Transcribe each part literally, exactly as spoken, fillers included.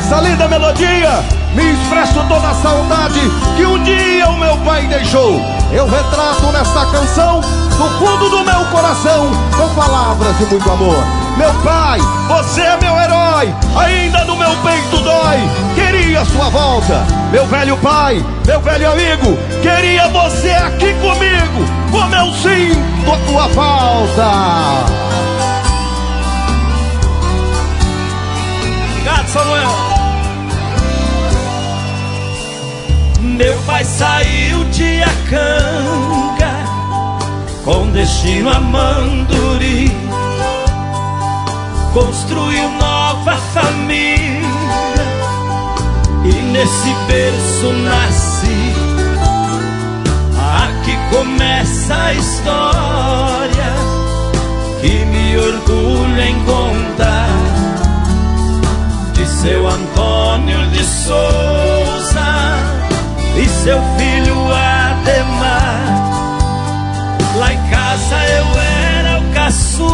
essa linda melodia me expresso toda a saudade que um dia o meu pai deixou. Eu retrato nesta canção do fundo do meu coração, com palavras de muito amor. Meu pai, você é meu herói, ainda no meu peito dói. Queria sua volta, meu velho pai, meu velho amigo. Queria você aqui comigo, como eu sinto a tua falta. Obrigado, Samuel. Meu pai saiu de Acanga com destino a Manduri, construiu nova família e nesse berço nasci. Aqui começa a história que me orgulho em contar, de seu Antônio de Souza e seu filho Ademar. Lá em casa eu era o caçula,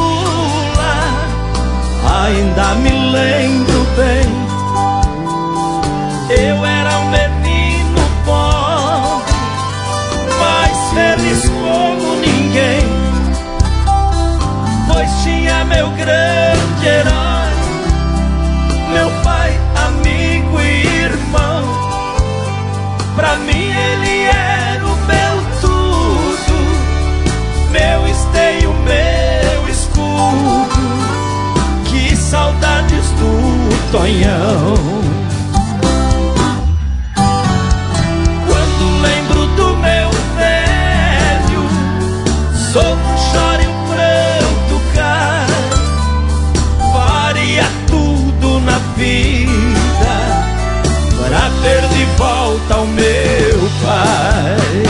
ainda me lembro bem. Eu era um menino pobre, mas feliz como ninguém, pois tinha meu grande herói, meu pai, amigo e irmão. Pra mim ele era o meu tudo, meu esteio, meu escudo. Que saudades do Tonhão. Quando lembro do meu velho, sofro, choro e o pranto cai. Faria tudo na vida pra ter de volta o meu pai.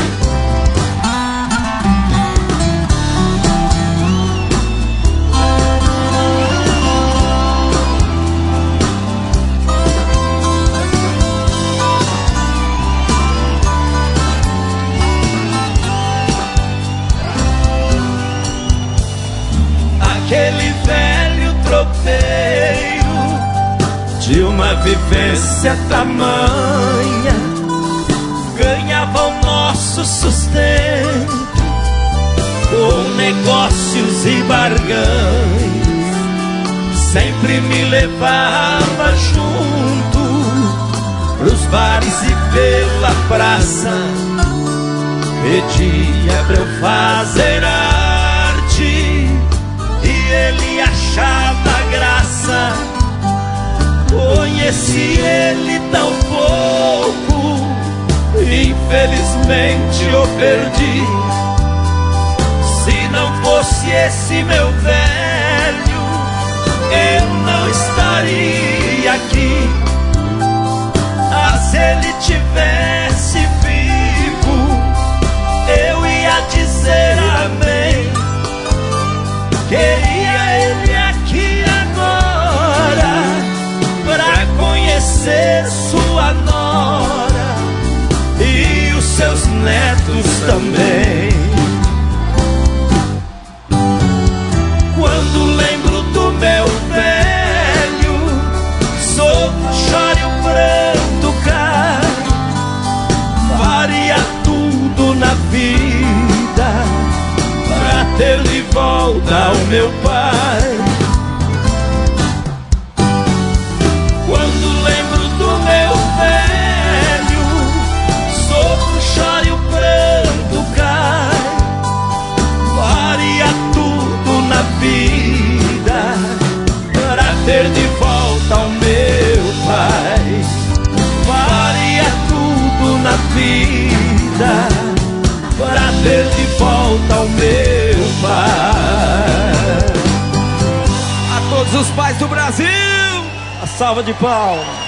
Aquele velho tropeiro de uma vivência tamanha ganhava o nosso sustento com negócios e barganhas. Sempre me levava junto pros bares e pela praça, pedia pra eu fazer arte e ele achava graça. Conheci ele tão pouco, infelizmente o perdi. Se não fosse esse meu velho, eu não estaria aqui. Ah, se ele tivesse vivo, eu ia dizer amém. Queria ele aqui agora pra conhecer sua nora e os seus netos também. Quando lembro do meu velho, sofro, choro e o pranto cai. Faria tudo na vida pra ter de volta o meu pai. Quando lembro do meu velho, sofro, choro e o pranto cai. Faria tudo na vida pra ter de volta o meu pai. Faria tudo na vida pra ter de volta o meu pai. A todos os pais do Brasil, a salva de palmas.